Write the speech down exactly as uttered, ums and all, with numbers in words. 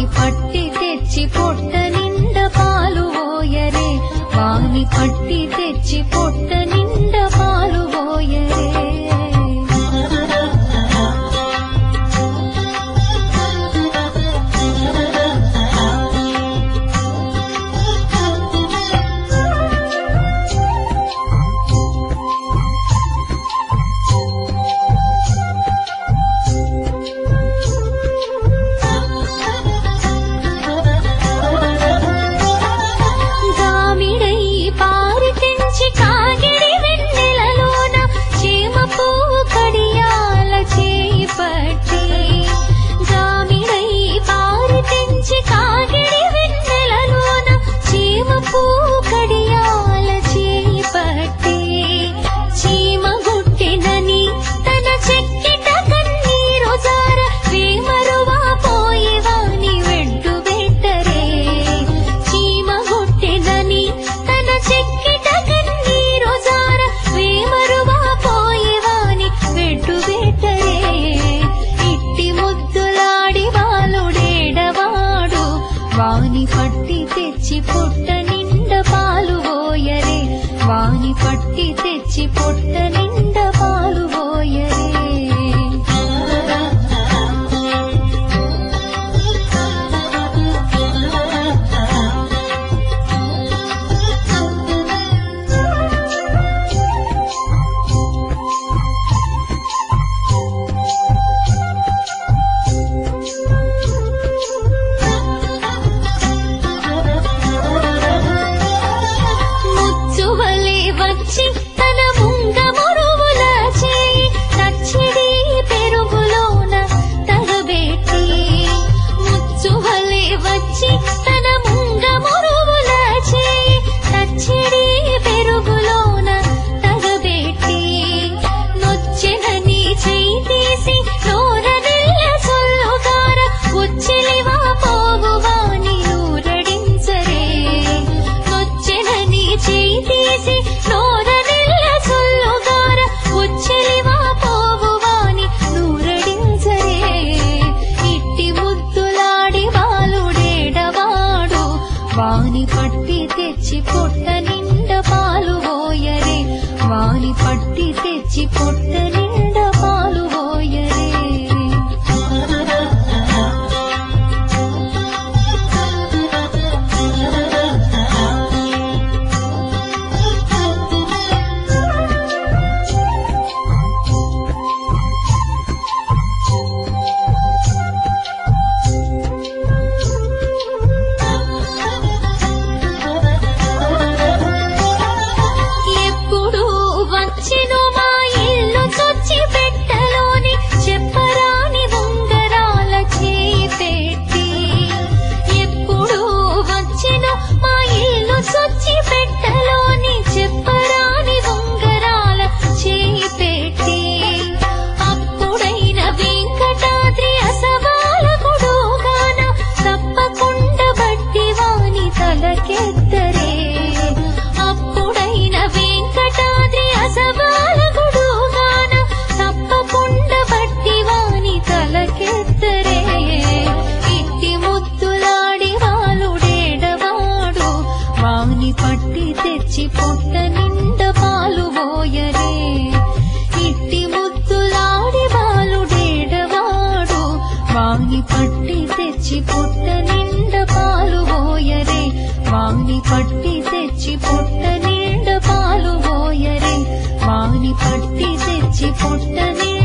పట్టి తెచ్చి పొట్ట నిండా పాలు పోయరే వాని పట్టి తెచ్చి పొట్ట నిండా పాలు పోయరే వాని పట్టి తెచ్చి పొట్ట నిండా పాలు పోయరే వాని పట్టి తెచ్చి పొట్ట నిండా పాలు పోయరే తన ముంగ మురువుల చేయి తచ్చిడి పెరుగులోన తగబెట్టి ముచ్చువలే వచ్చి తన ముంగ మురువుల చేయి తచ్చిడి పెరుగులోన తగబెట్టి నొచ్చెనని చేయి తీసి నోర నెల్ల సొల్లుగార ఉచ్చిలివా పోవువాని ఊరడించరే నొచ్చెనని చేయి తీసి నోర నెల్ల సొల్లుగార ఉచ్చిలివా పోవువాని నూరడించరే ఇట్టి ముద్దులాడి బాలుడేడవాడు వాని పట్టి తెచ్చి పొట్ట నిండా పాలు పోయరే వాని పట్టి తెచ్చి పొట్ట నిండా పాలు పోయరే అప్పుడైన వెంకటాద్రి అసవాలకుడుగాన తప్పకుండా బట్టి వాని తలకెత్తరే ఇట్టి ముద్దులాడి వాలుడేడవాడు వాని పట్టి తెచ్చి పొట్ట నిండా పాలు పోయరే ఇట్టి ముద్దులాడి వాలుడేడవాడు వాని పట్టి తెచ్చి పొట్ట నిండా పాలు పోయరే వాని పట్టి తెచ్చి పొట్ట నిండా పాలు పోయరే వాని పట్టి తెచ్చి పొట్ట నిండా